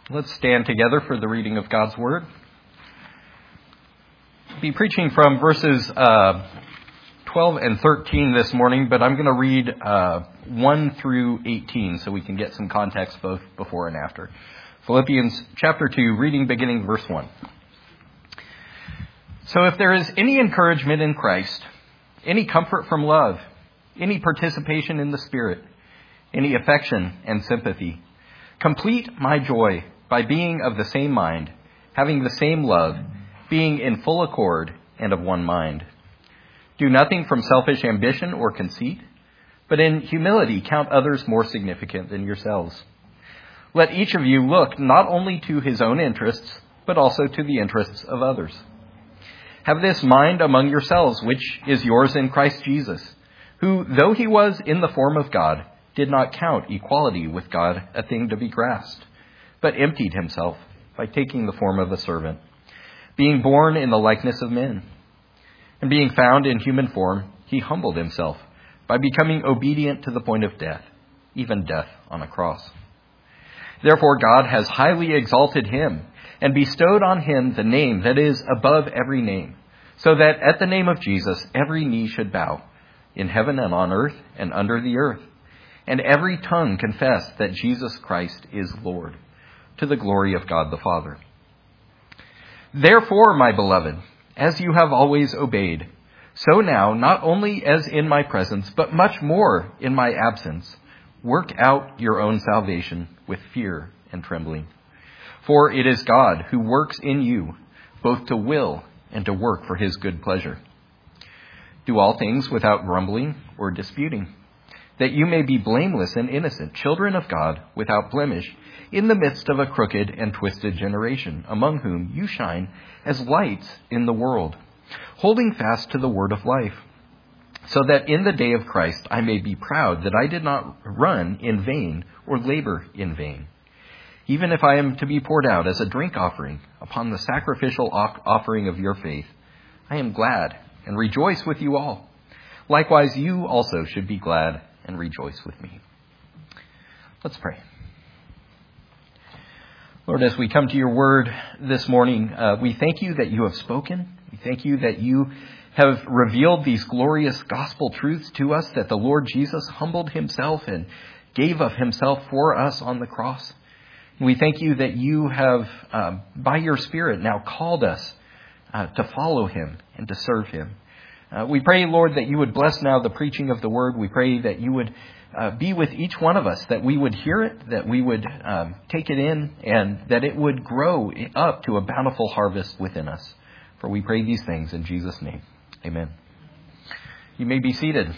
Let's stand together for the reading of God's Word. I'll be preaching from verses 12 and 13 this morning, but I'm going to read 1 through 18 so we can get some context both before and after. Philippians chapter 2, reading beginning verse 1. So if there is any encouragement in Christ, any comfort from love, any participation in the Spirit, any affection and sympathy, complete my joy by being of the same mind, having the same love, being in full accord and of one mind. Do nothing from selfish ambition or conceit, but in humility count others more significant than yourselves. Let each of you look not only to his own interests, but also to the interests of others. Have this mind among yourselves, which is yours in Christ Jesus, who, though he was in the form of God, did not count equality with God a thing to be grasped, but emptied himself by taking the form of a servant, being born in the likeness of men. And being found in human form, he humbled himself by becoming obedient to the point of death, even death on a cross. Therefore God has highly exalted him and bestowed on him the name that is above every name, so that at the name of Jesus every knee should bow, in heaven and on earth and under the earth, and every tongue confess that Jesus Christ is Lord, to the glory of God the Father. Therefore, my beloved, as you have always obeyed, so now, not only as in my presence, but much more in my absence, work out your own salvation with fear and trembling. For it is God who works in you, both to will and to work for his good pleasure. Do all things without grumbling or disputing, that you may be blameless and innocent, children of God, without blemish, in the midst of a crooked and twisted generation, among whom you shine as lights in the world, holding fast to the word of life, so that in the day of Christ I may be proud that I did not run in vain or labor in vain. Even if I am to be poured out as a drink offering upon the sacrificial offering of your faith, I am glad and rejoice with you all. Likewise, you also should be glad and rejoice with me. Let's pray. Lord, as we come to your word this morning, we thank you that you have spoken. We thank you that you have revealed these glorious gospel truths to us, that the Lord Jesus humbled himself and gave of himself for us on the cross. And we thank you that you have, by your Spirit, now called us to follow him and to serve him. We pray, Lord, that you would bless now the preaching of the word. We pray that you would be with each one of us, that we would hear it, that we would take it in, and that it would grow up to a bountiful harvest within us. For we pray these things in Jesus' name. Amen. You may be seated.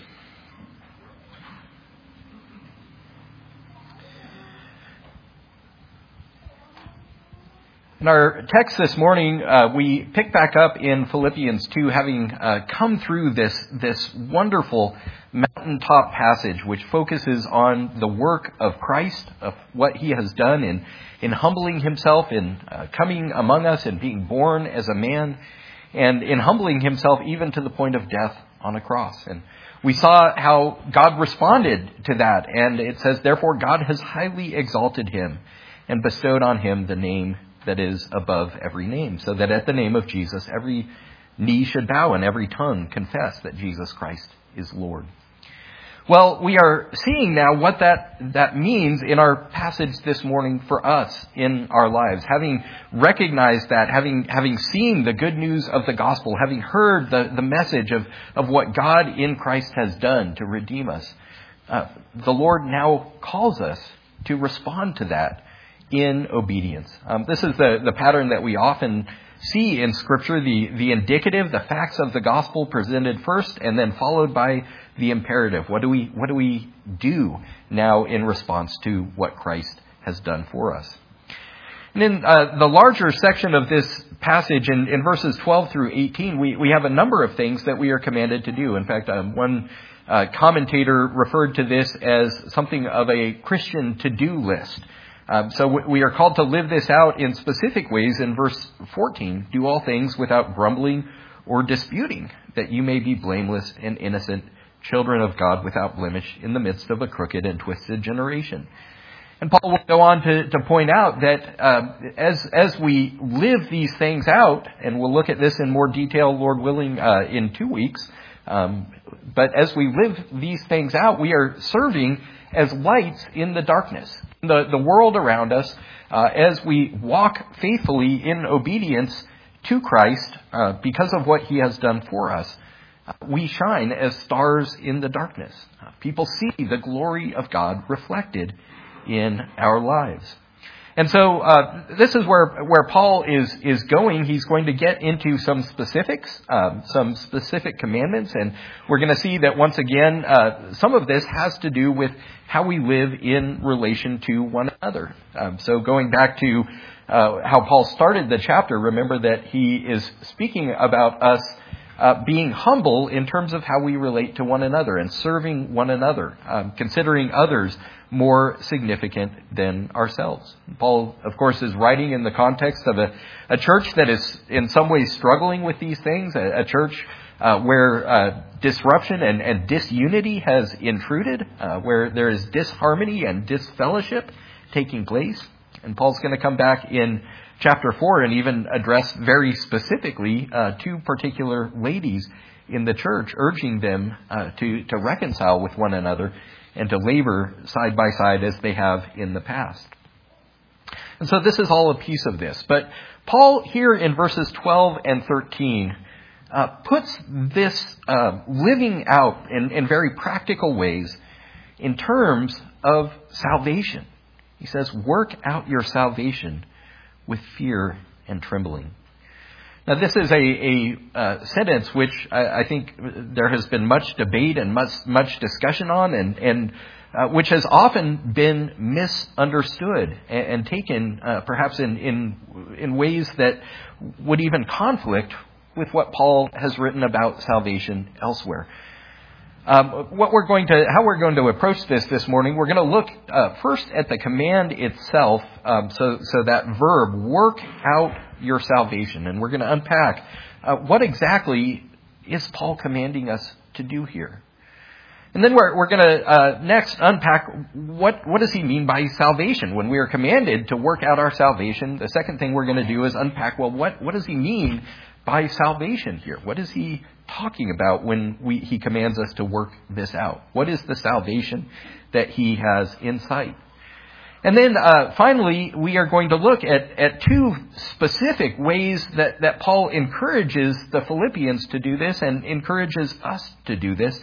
In our text this morning, we pick back up in Philippians 2, having come through this wonderful mountaintop passage, which focuses on the work of Christ, of what he has done in humbling himself, in coming among us and being born as a man, and in humbling himself even to the point of death on a cross. And we saw how God responded to that. And it says, therefore, God has highly exalted him and bestowed on him the name that is above every name, so that at the name of Jesus, every knee should bow and every tongue confess that Jesus Christ is Lord. Well, we are seeing now what that means in our passage this morning for us in our lives. Having recognized that, having seen the good news of the gospel, having heard the message of what God in Christ has done to redeem us, the Lord now calls us to respond to that in obedience. This is the pattern that we often see in Scripture, the indicative, the facts of the gospel presented first and then followed by the imperative. What do we do now in response to what Christ has done for us? And in the larger section of this passage, in verses 12 through 18, we have a number of things that we are commanded to do. In fact, one commentator referred to this as something of a Christian to-do list. So we are called to live this out in specific ways. In verse 14, do all things without grumbling or disputing, that you may be blameless and innocent, children of God without blemish in the midst of a crooked and twisted generation. And Paul will go on to point out that as we live these things out, and we'll look at this in more detail, Lord willing, in 2 weeks, but as we live these things out, we are serving as lights in the darkness, the world around us, as we walk faithfully in obedience to Christ because of what He has done for us. We shine as stars in the darkness. People see the glory of God reflected in our lives. And so this is where Paul is going. He's going to get into some specifics, some specific commandments, and we're going to see that once again, some of this has to do with how we live in relation to one another. So going back to how Paul started the chapter, remember that he is speaking about us being humble in terms of how we relate to one another and serving one another, considering others more significant than ourselves. Paul, of course, is writing in the context of a church that is in some ways struggling with these things, a church where disruption and disunity has intruded, where there is disharmony and disfellowship taking place. And Paul's going to come back in chapter 4 and even address very specifically 2 particular ladies in the church, urging them to reconcile with one another and to labor side by side as they have in the past. And so this is all a piece of this. But Paul here in verses 12 and 13 puts this living out in very practical ways in terms of salvation. He says, work out your salvation with fear and trembling. Now, this is a sentence which I think there has been much debate and much discussion on, and which has often been misunderstood and taken perhaps in ways that would even conflict with what Paul has written about salvation elsewhere. How we're going to approach this morning, we're going to look first at the command itself, so that verb, work out your salvation. And we're going to unpack what exactly is Paul commanding us to do here. And then we're going to next unpack what does he mean by salvation when we are commanded to work out our salvation. The second thing we're going to do is unpack, well, what does he mean by salvation here? What is he talking about when he commands us to work this out? What is the salvation that he has in sight? And then finally, we are going to look at 2 specific ways that Paul encourages the Philippians to do this and encourages us to do this.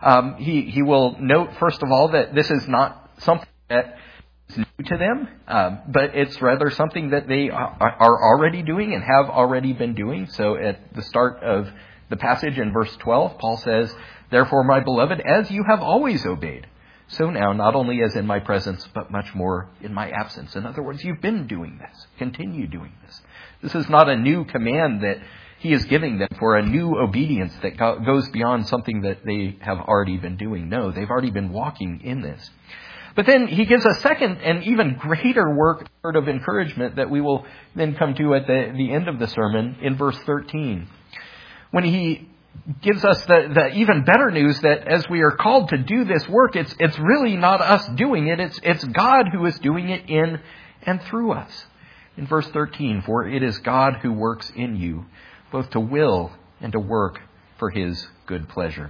He will note, first of all, that this is not something that is new to them, but it's rather something that they are already doing and have already been doing. So at the start of the passage in verse 12, Paul says, "Therefore, my beloved, as you have always obeyed, so now, not only as in my presence, but much more in my absence." In other words, you've been doing this. Continue doing this. This is not a new command that he is giving them for a new obedience that goes beyond something that they have already been doing. No, they've already been walking in this. But then he gives a second and even greater word of encouragement that we will then come to at the end of the sermon in verse 13. When he gives us the even better news that as we are called to do this work, it's really not us doing it. It's God who is doing it in and through us. In verse 13, "For it is God who works in you, both to will and to work for his good pleasure."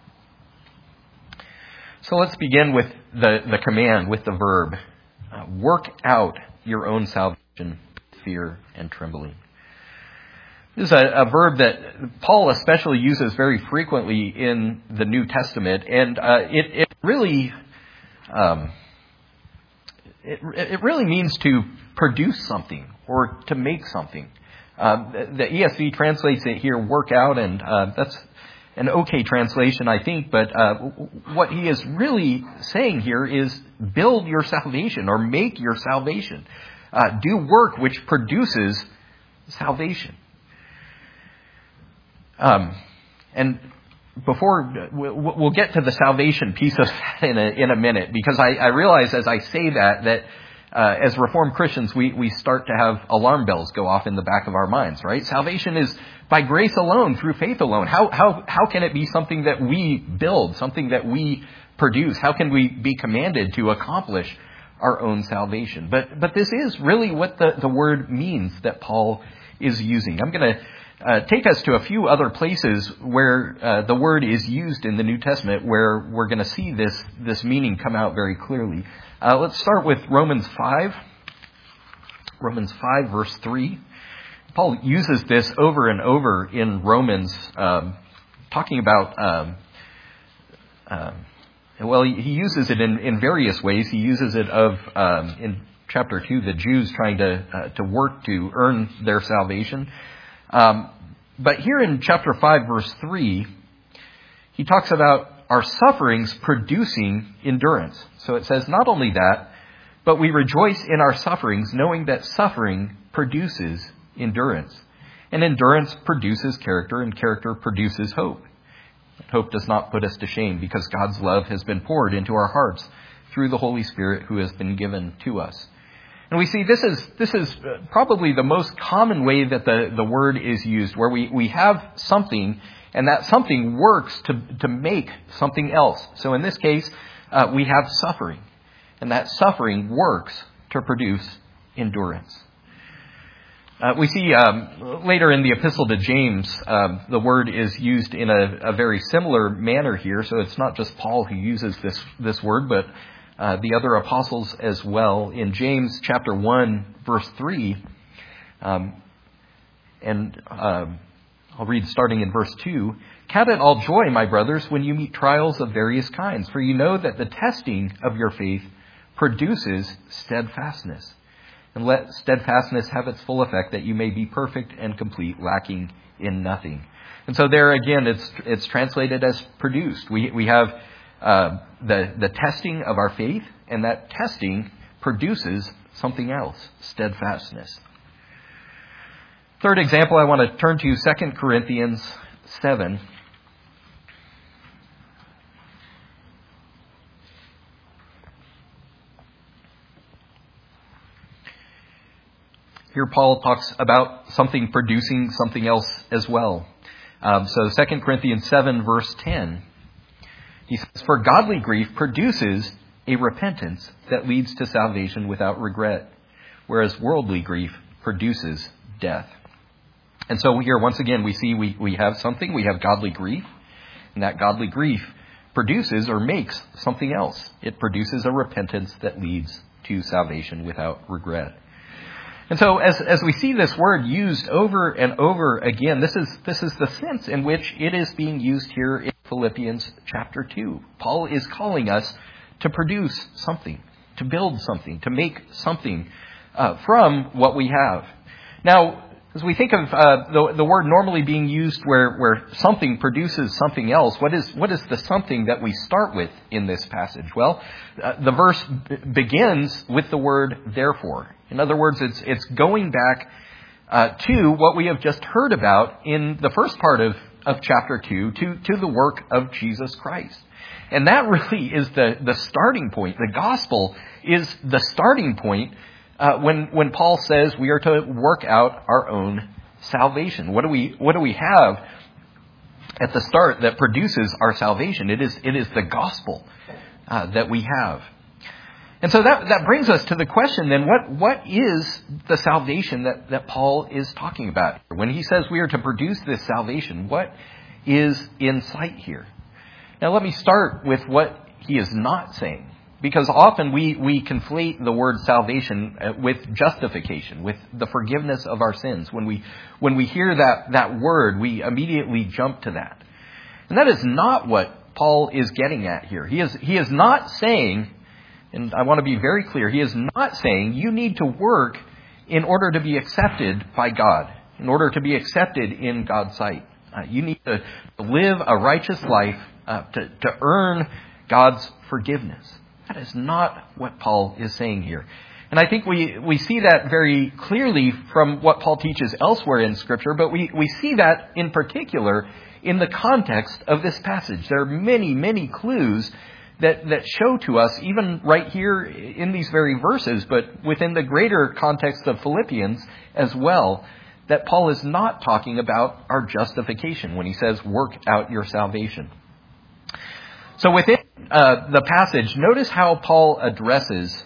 So let's begin with the command, with the verb. Work out your own salvation with fear and trembling. This is a verb that Paul especially uses very frequently in the New Testament, and it really means to produce something or to make something. The ESV translates it here, work out, and that's an okay translation, I think, but what he is really saying here is build your salvation or make your salvation. Do work which produces salvation. And before we'll get to the salvation piece of that in a minute, because I realize as I say that as Reformed Christians, we start to have alarm bells go off in the back of our minds, right? Salvation is by grace alone, through faith alone. How can it be something that we build, something that we produce? How can we be commanded to accomplish our own salvation. But this is really what the word means that Paul is using. I'm going to take us to a few other places where the word is used in the New Testament, where we're going to see this meaning come out very clearly. Let's start with Romans 5. Romans 5, verse 3. Paul uses this over and over in Romans, talking about, he uses it in various ways. He uses it in chapter 2, the Jews trying to work to earn their salvation. But here in chapter 5, verse 3, he talks about our sufferings producing endurance. So it says, not only that, but we rejoice in our sufferings, knowing that suffering produces endurance. And endurance produces character, and character produces hope. Hope does not put us to shame, because God's love has been poured into our hearts through the Holy Spirit who has been given to us. And we see this is probably the most common way that the word is used, where we have something, and that something works to make something else. So in this case, we have suffering, and that suffering works to produce endurance. We see later in the epistle to James, the word is used in a very similar manner here. So it's not just Paul who uses this word, but the other apostles as well. In James chapter 1, verse 3, I'll read starting in verse 2. Count it all joy, my brothers, when you meet trials of various kinds, for you know that the testing of your faith produces steadfastness. And let steadfastness have its full effect, that you may be perfect and complete, lacking in nothing. And so there again, it's translated as produced. We have the testing of our faith, and that testing produces something else, steadfastness. Third example, I want to turn to 2 Corinthians 7. Here Paul talks about something producing something else as well. So 2 Corinthians 7, verse 10, he says, for godly grief produces a repentance that leads to salvation without regret, whereas worldly grief produces death. And so here, once again, we see we have something, we have godly grief, and that godly grief produces or makes something else. It produces a repentance that leads to salvation without regret. And so as we see this word used over and over again, this is the sense in which it is being used here in Philippians chapter 2. Paul is calling us to produce something, to build something, to make something from what we have. Now, as we think of the word normally being used where something produces something else, what is the something that we start with in this passage? Well, the verse begins with the word therefore. In other words, it's going back to what we have just heard about in the first part of chapter 2, to the work of Jesus Christ. And that really is the starting point. The gospel is the starting point when Paul says we are to work out our own salvation. What do we have at the start that produces our salvation? It is the gospel that we have. And so that brings us to the question then, what is the salvation that Paul is talking about? When he says we are to produce this salvation, what is in sight here? Now let me start with what he is not saying. Because often we conflate the word salvation with justification, with the forgiveness of our sins. When we hear that word, we immediately jump to that. And that is not what Paul is getting at here. He is not saying, and I want to be very clear, he is not saying you need to work in order to be accepted by God, in order to be accepted in God's sight. You need to live a righteous life to earn God's forgiveness. That is not what Paul is saying here. And I think we see that very clearly from what Paul teaches elsewhere in Scripture, but we see that in particular in the context of this passage. There are many, many clues that show to us, even right here in these very verses, but within the greater context of Philippians as well, that Paul is not talking about our justification when he says, work out your salvation. So within the passage, notice how Paul addresses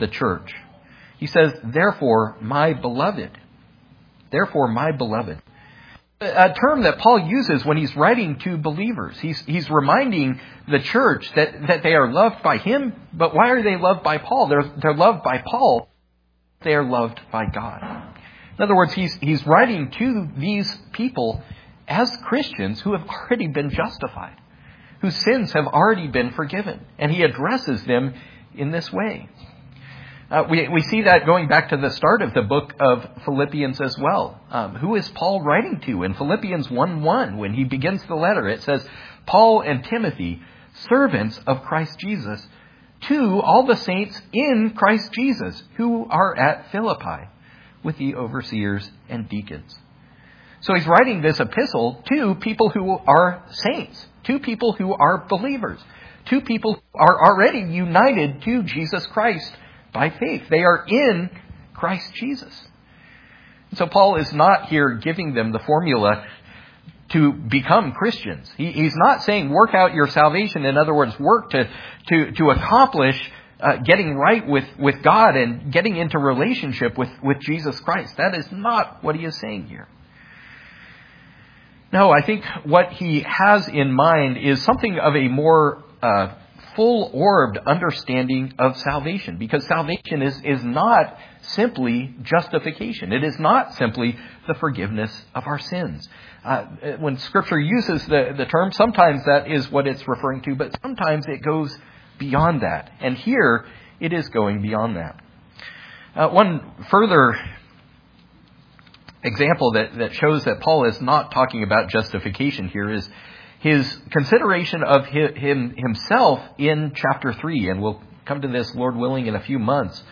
the church. He says, therefore, my beloved. Therefore, my beloved. A term that Paul uses when he's writing to believers. He's reminding the church that they are loved by him, but why are they loved by Paul? They're loved by Paul. They are loved by God. In other words, he's writing to these people as Christians who have already been justified, whose sins have already been forgiven, and he addresses them in this way. We see that going back to the start of the book of Philippians as well. Who is Paul writing to? In Philippians 1:1, when he begins the letter, it says, Paul and Timothy, servants of Christ Jesus, to all the saints in Christ Jesus who are at Philippi, with the overseers and deacons. So he's writing this epistle to people who are saints, to people who are believers, to people who are already united to Jesus Christ by faith. They are in Christ Jesus. So Paul is not here giving them the formula to become Christians. He's not saying work out your salvation. In other words, work to accomplish getting right with God and getting into relationship with Jesus Christ. That is not what he is saying here. No, I think what he has in mind is something of a more full-orbed understanding of salvation, because salvation is not simply justification. It is not simply the forgiveness of our sins. When Scripture uses the term, sometimes that is what it's referring to, but sometimes it goes beyond that. And here, it is going beyond that. One further example that shows that Paul is not talking about justification here is his consideration of himself in chapter 3. And we'll come to this, Lord willing, in a few months.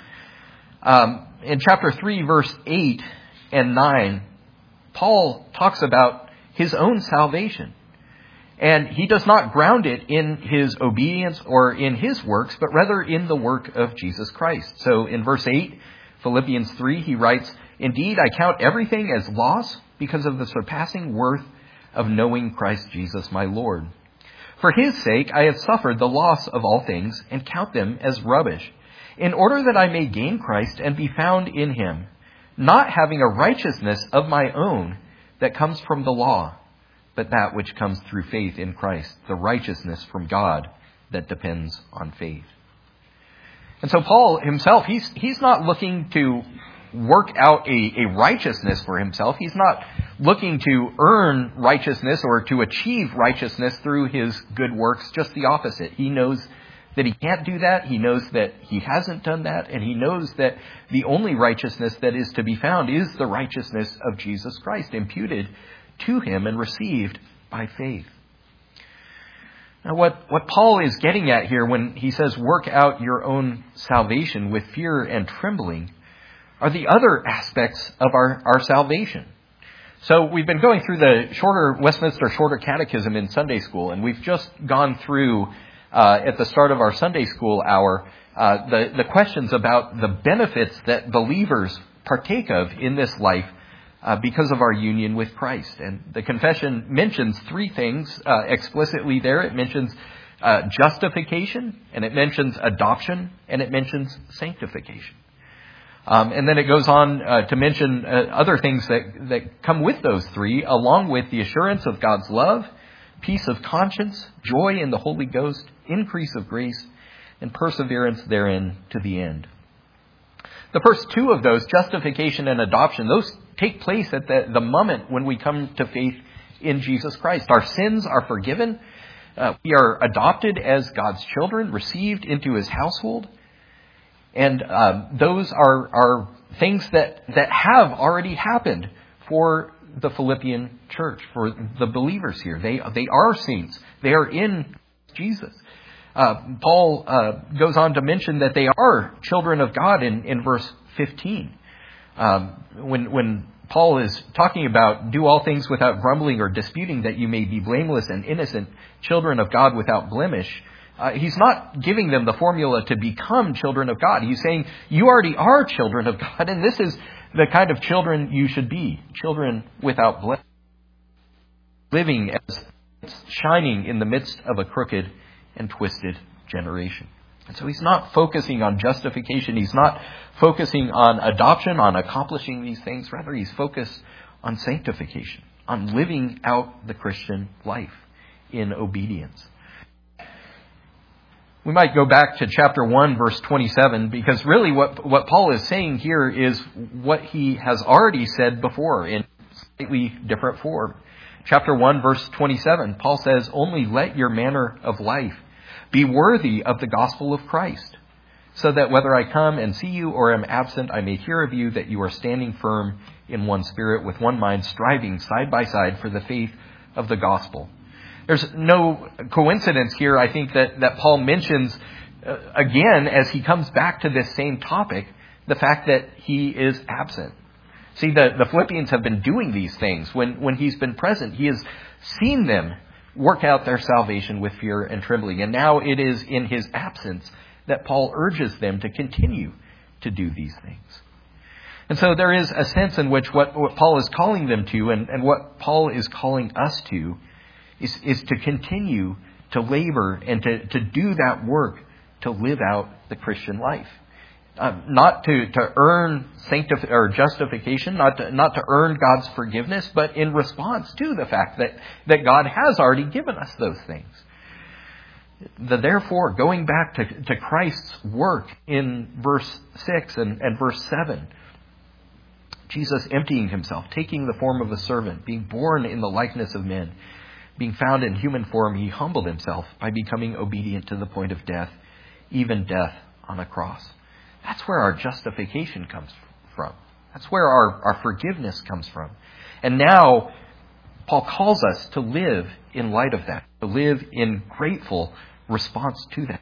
In chapter 3, verse 8 and 9, Paul talks about his own salvation. And he does not ground it in his obedience or in his works, but rather in the work of Jesus Christ. So in verse 8, Philippians 3, he writes, Indeed, I count everything as loss because of the surpassing worth of knowing Christ Jesus my Lord. For his sake I have suffered the loss of all things and count them as rubbish, in order that I may gain Christ and be found in him, not having a righteousness of my own that comes from the law, but that which comes through faith in Christ, the righteousness from God that depends on faith. And so Paul himself, he's not looking to work out a righteousness for himself. He's not looking to earn righteousness or to achieve righteousness through his good works. Just the opposite. He knows that he can't do that. He knows that he hasn't done that. And he knows that the only righteousness that is to be found is the righteousness of Jesus Christ, imputed to him and received by faith. Now, what Paul is getting at here when he says, work out your own salvation with fear and trembling, are the other aspects of our salvation. So we've been going through the Westminster Shorter Catechism in Sunday school, and we've just gone through, at the start of our Sunday school hour, the questions about the benefits that believers partake of in this life because of our union with Christ. And the confession mentions three things explicitly there. It mentions justification, and it mentions adoption, and it mentions sanctification. And then it goes on to mention other things that come with those three, along with the assurance of God's love, peace of conscience, joy in the Holy Ghost, increase of grace, and perseverance therein to the end. The first two of those, justification and adoption, those take place at the moment when we come to faith in Jesus Christ. Our sins are forgiven. We are adopted as God's children, received into his household. And those are things that have already happened for the Philippian church, for the believers here. They are saints. They are in Jesus. Paul goes on to mention that they are children of God in verse 15. When Paul is talking about do all things without grumbling or disputing, that you may be blameless and innocent, children of God without blemish, he's not giving them the formula to become children of God. He's saying you already are children of God, and this is the kind of children you should be, children without blemish, living as shining in the midst of a crooked and twisted generation. And so he's not focusing on justification. He's not focusing on adoption, on accomplishing these things. Rather, he's focused on sanctification, on living out the Christian life in obedience. We might go back to chapter 1, verse 27, because really what Paul is saying here is what he has already said before in slightly different form. Chapter 1, verse 27, Paul says, "Only let your manner of life be worthy of the gospel of Christ, so that whether I come and see you or am absent, I may hear of you that you are standing firm in one spirit, with one mind, striving side by side for the faith of the gospel." There's no coincidence here, I think, that Paul mentions again, as he comes back to this same topic, the fact that he is absent. See, the Philippians have been doing these things. When he's been present, he has seen them work out their salvation with fear and trembling. And now it is in his absence that Paul urges them to continue to do these things. And so there is a sense in which what Paul is calling them to and what Paul is calling us to is to continue to labor and to do that work to live out the Christian life. Not to earn justification, not to earn God's forgiveness, but in response to the fact that God has already given us those things. Therefore, going back to Christ's work in verse 6 and verse 7, Jesus emptying himself, taking the form of a servant, being born in the likeness of men, being found in human form, he humbled himself by becoming obedient to the point of death, even death on a cross. That's where our justification comes from. That's where our forgiveness comes from. And now, Paul calls us to live in light of that, to live in grateful response to that.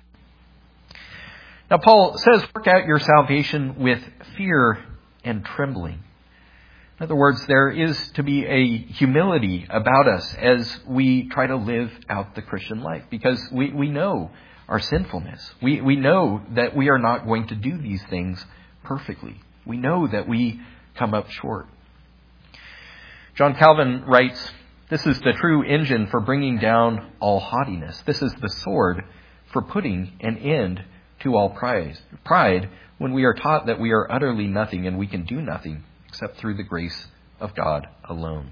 Now, Paul says, work out your salvation with fear and trembling. In other words, there is to be a humility about us as we try to live out the Christian life, because we know our sinfulness. We know that we are not going to do these things perfectly. We know that we come up short. John Calvin writes, "This is the true engine for bringing down all haughtiness. This is the sword for putting an end to all pride when we are taught that we are utterly nothing and we can do nothing except through the grace of God alone."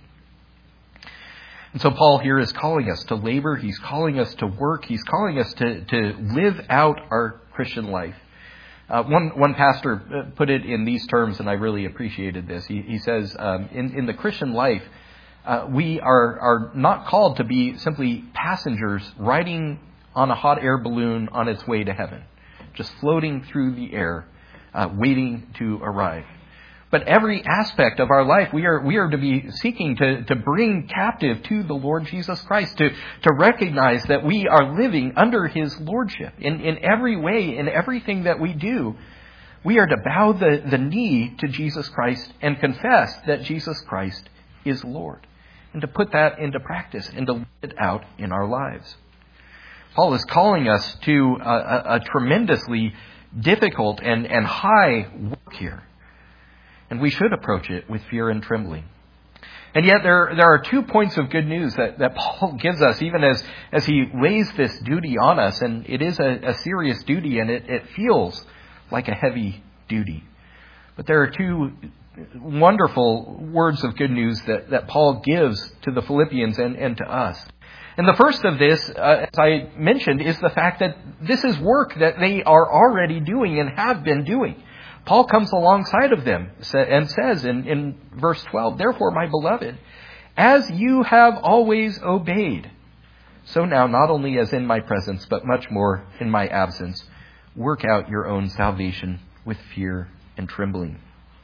And so Paul here is calling us to labor. He's calling us to work. He's calling us to live out our Christian life. One pastor put it in these terms, and I really appreciated this. He says, in the Christian life, we are not called to be simply passengers riding on a hot air balloon on its way to heaven, just floating through the air, waiting to arrive. But every aspect of our life, we are to be seeking to bring captive to the Lord Jesus Christ, to recognize that we are living under his lordship. In every way, in everything that we do, we are to bow the knee to Jesus Christ and confess that Jesus Christ is Lord, and to put that into practice and to live it out in our lives. Paul is calling us to a tremendously difficult and high work here. And we should approach it with fear and trembling. And yet there are 2 points of good news that Paul gives us, even as he lays this duty on us. And it is a serious duty, and it feels like a heavy duty. But there are 2 wonderful words of good news that Paul gives to the Philippians and to us. And the first of this, as I mentioned, is the fact that this is work that they are already doing and have been doing. Paul comes alongside of them and says in verse 12, "Therefore, my beloved, as you have always obeyed, so now, not only as in my presence, but much more in my absence, work out your own salvation with fear and trembling."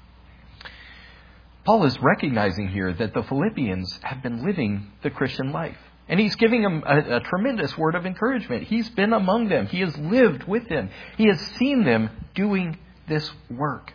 Paul is recognizing here that the Philippians have been living the Christian life. And he's giving them a tremendous word of encouragement. He's been among them. He has lived with them. He has seen them doing this work.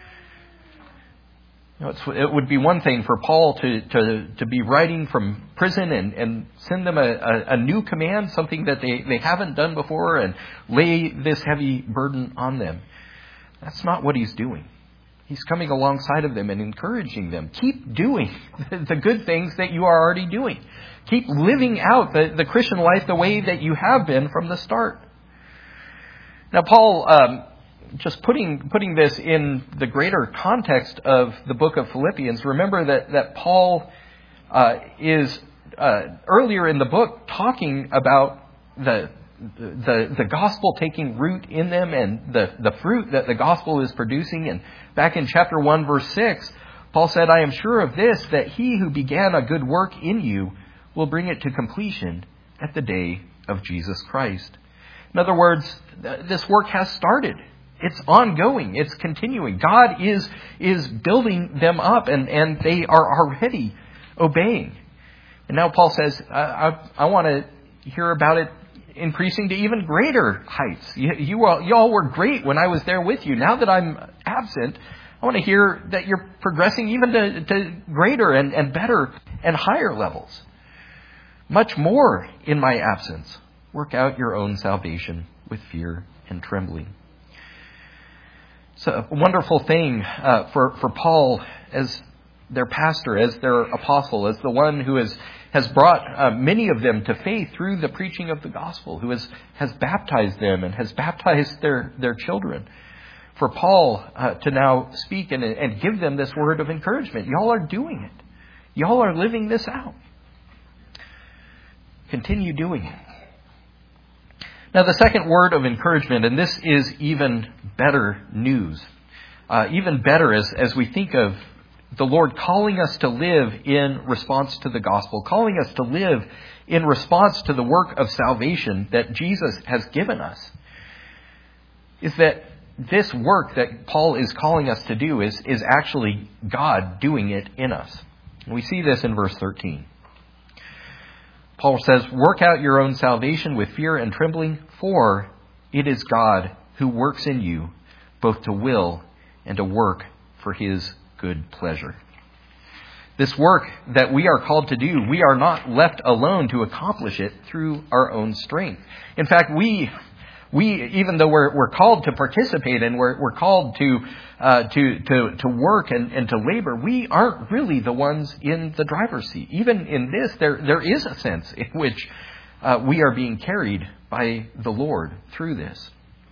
It would be one thing for Paul to be writing from prison and send them a new command, something that they haven't done before, and lay this heavy burden on them. That's not what he's doing. He's coming alongside of them and encouraging them. Keep doing the good things that you are already doing. Keep living out the Christian life the way that you have been from the start. Now, Paul, just putting this in the greater context of the book of Philippians, remember that Paul is earlier in the book talking about the gospel taking root in them and the fruit that the gospel is producing. And back in chapter 1, verse 6, Paul said, "I am sure of this, that he who began a good work in you will bring it to completion at the day of Jesus Christ." In other words, this work has started. It's ongoing. It's continuing. God is building them up, and they are already obeying. And now Paul says, I want to hear about it increasing to even greater heights. You all were great when I was there with you. Now that I'm absent, I want to hear that you're progressing even to greater and better and higher levels. Much more in my absence. Work out your own salvation with fear and trembling. It's a wonderful thing for Paul as their pastor, as their apostle, as the one who has brought many of them to faith through the preaching of the gospel, who has baptized them and has baptized their children. For Paul to now speak and give them this word of encouragement. Y'all are doing it. Y'all are living this out. Continue doing it. Now, the second word of encouragement, and this is even better news, even better as we think of the Lord calling us to live in response to the gospel, calling us to live in response to the work of salvation that Jesus has given us, is that this work that Paul is calling us to do is actually God doing it in us. And we see this in verse 13. Paul says, "Work out your own salvation with fear and trembling, for it is God who works in you, both to will and to work for his good pleasure." This work that we are called to do, we are not left alone to accomplish it through our own strength. In fact, we even though we're called to participate and we're called to work and to labor, we aren't really the ones in the driver's seat. Even in this, there is a sense in which we are being carried by the Lord through this.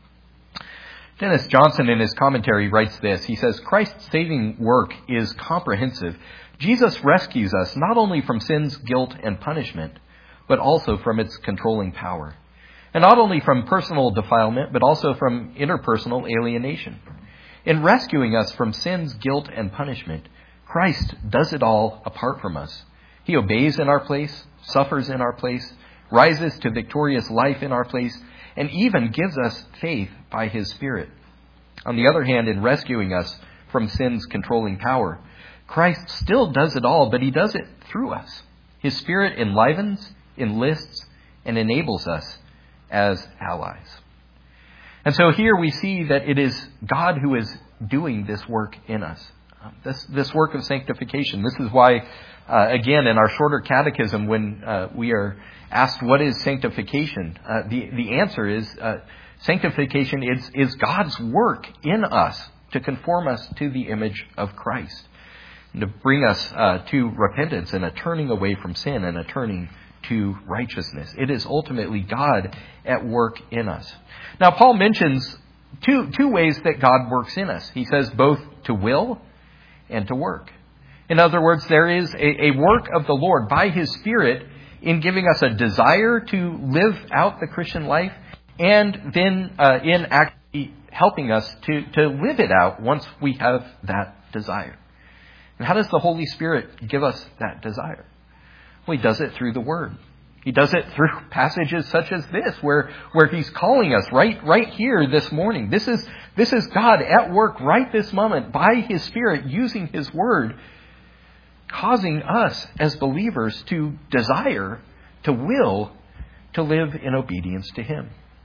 Dennis Johnson, in his commentary, writes this. He says, "Christ's saving work is comprehensive. Jesus rescues us not only from sin's guilt and punishment, but also from its controlling power. And not only from personal defilement, but also from interpersonal alienation. In rescuing us from sin's guilt and punishment, Christ does it all apart from us. He obeys in our place, suffers in our place, rises to victorious life in our place, and even gives us faith by his Spirit. On the other hand, in rescuing us from sin's controlling power, Christ still does it all, but he does it through us. His Spirit enlivens, enlists, and enables us as allies." And so here we see that it is God who is doing this work in us. This work of sanctification. This is why, again, in our shorter catechism, when we are asked what is sanctification, the answer is sanctification is God's work in us to conform us to the image of Christ, and to bring us to repentance and a turning away from sin and a turning to righteousness. It is ultimately God at work in us. Now, Paul mentions two ways that God works in us. He says both to will and to work. In other words, there is a work of the Lord by his Spirit in giving us a desire to live out the Christian life, and then in actually helping us to live it out once we have that desire. And how does the Holy Spirit give us that desire? Well, he does it through the Word. He does it through passages such as this, where he's calling us right here this morning. This is God at work right this moment by his Spirit, using his Word, causing us as believers to desire, to will, to live in obedience to him.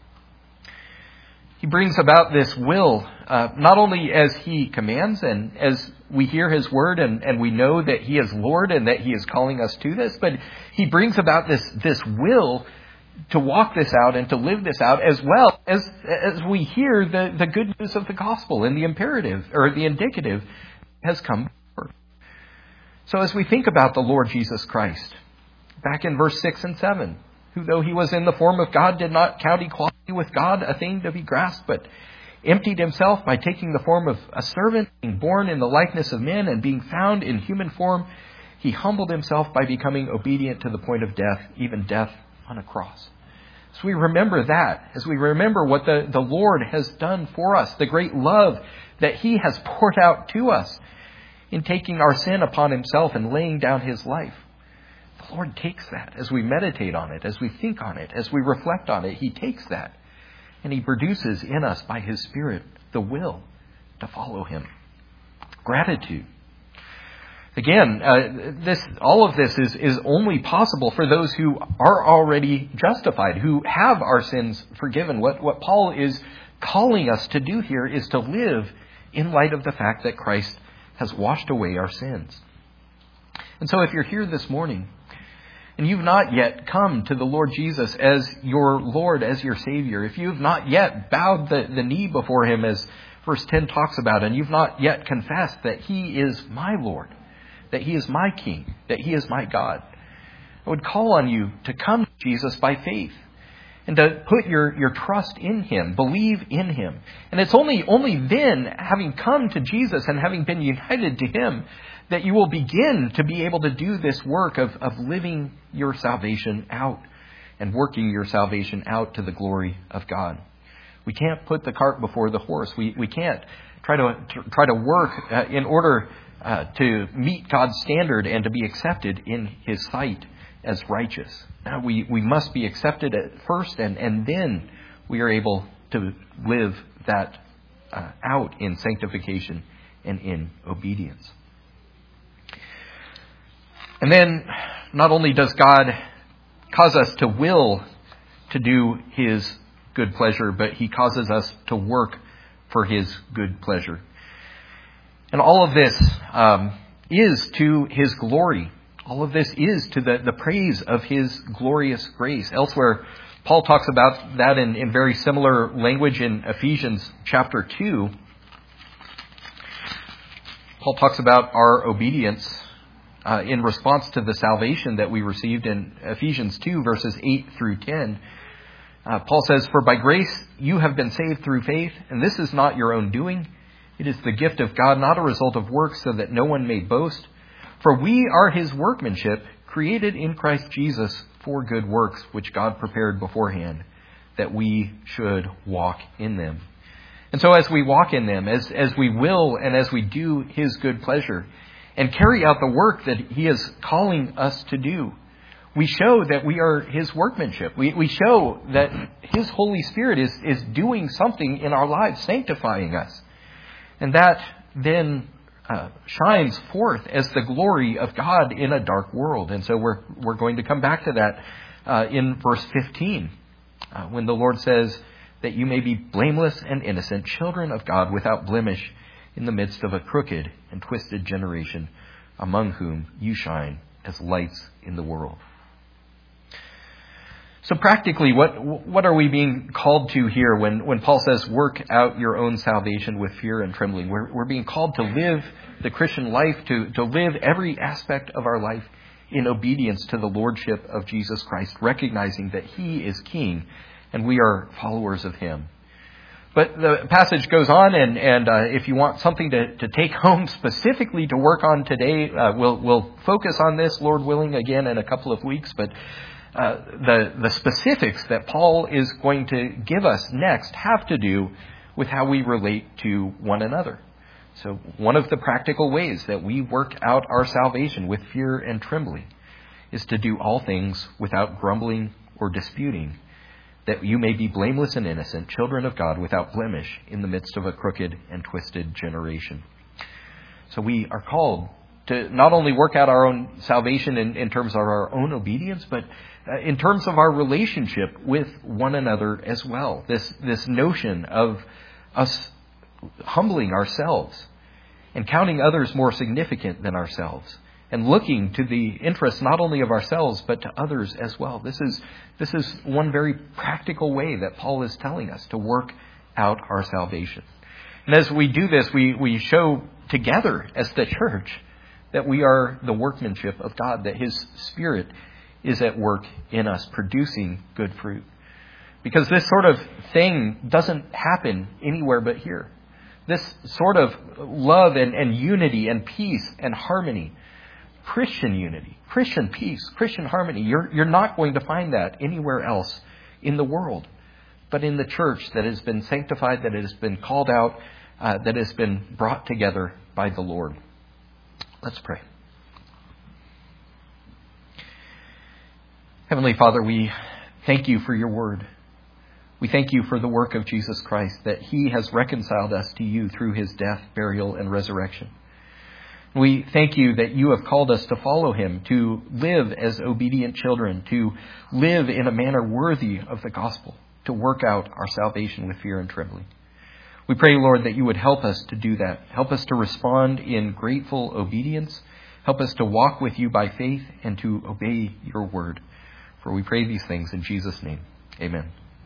He brings about this will, not only as he commands and as we hear his word and we know that he is Lord and that he is calling us to this, but he brings about this will to walk this out and to live this out, as well as we hear the good news of the gospel, and the imperative or the indicative has come forward. So as we think about the Lord Jesus Christ, back in verse 6 and 7, who though he was in the form of God did not count equality with God a thing to be grasped, but emptied himself by taking the form of a servant, being born in the likeness of men, and being found in human form, he humbled himself by becoming obedient to the point of death, even death on a cross. As we remember that, as we remember what the Lord has done for us, the great love that he has poured out to us in taking our sin upon himself and laying down his life, the Lord takes that as we meditate on it, as we think on it, as we reflect on it. He takes that and he produces in us by his Spirit the will to follow him. Gratitude. Again, all of this is only possible for those who are already justified, who have our sins forgiven. What Paul is calling us to do here is to live in light of the fact that Christ has washed away our sins. And so if you're here this morning and you've not yet come to the Lord Jesus as your Lord, as your Savior, if you've not yet bowed the knee before him, as verse 10 talks about, and you've not yet confessed that he is my Lord, that he is my King, that he is my God, I would call on you to come to Jesus by faith and to put your trust in him, believe in him. And it's only then, having come to Jesus and having been united to him, that you will begin to be able to do this work of living your salvation out and working your salvation out to the glory of God. We can't put the cart before the horse. We can't try to work in order to meet God's standard and to be accepted in his sight as righteous. Now we must be accepted at first, and then we are able to live that out in sanctification and in obedience. And then not only does God cause us to will to do his good pleasure, but he causes us to work for his good pleasure. And all of this is to his glory. All of this is to the praise of his glorious grace. Elsewhere, Paul talks about that in very similar language in Ephesians chapter 2. Paul talks about our obedience in response to the salvation that we received in Ephesians 2, verses 8 through 10. Paul says, "For by grace you have been saved through faith, and this is not your own doing. It is the gift of God, not a result of works, so that no one may boast. For we are his workmanship, created in Christ Jesus for good works, which God prepared beforehand, that we should walk in them." And so as we walk in them, as we will and as we do his good pleasure, and carry out the work that he is calling us to do, we show that we are his workmanship. We show that his Holy Spirit is doing something in our lives, sanctifying us. And that then shines forth as the glory of God in a dark world. And so we're going to come back to that in verse 15, when the Lord says that you may be blameless and innocent, children of God without blemish, in the midst of a crooked and twisted generation, among whom you shine as lights in the world. So practically, what are we being called to here when Paul says, work out your own salvation with fear and trembling? We're being called to live the Christian life, to live every aspect of our life in obedience to the Lordship of Jesus Christ, recognizing that he is King and we are followers of him. But the passage goes on, and if you want something to take home specifically to work on today, we'll focus on this, Lord willing, again in a couple of weeks. But the specifics that Paul is going to give us next have to do with how we relate to one another. So one of the practical ways that we work out our salvation with fear and trembling is to do all things without grumbling or disputing, that you may be blameless and innocent, children of God without blemish, in the midst of a crooked and twisted generation. So we are called to not only work out our own salvation in terms of our own obedience, but in terms of our relationship with one another as well. This notion of us humbling ourselves and counting others more significant than ourselves, and looking to the interests not only of ourselves but to others as well. This is one very practical way that Paul is telling us to work out our salvation. And as we do this, we show together as the church that we are the workmanship of God, that his Spirit is at work in us, producing good fruit. Because this sort of thing doesn't happen anywhere but here. This sort of love and unity and peace and harmony, Christian unity, Christian peace, Christian harmony, you're not going to find that anywhere else in the world, but in the church that has been sanctified, that has been called out, that has been brought together by the Lord. Let's pray. Heavenly Father, we thank you for your word. We thank you for the work of Jesus Christ, that he has reconciled us to you through his death, burial, and resurrection. We thank you that you have called us to follow him, to live as obedient children, to live in a manner worthy of the gospel, to work out our salvation with fear and trembling. We pray, Lord, that you would help us to do that. Help us to respond in grateful obedience. Help us to walk with you by faith and to obey your word. For we pray these things in Jesus' name. Amen.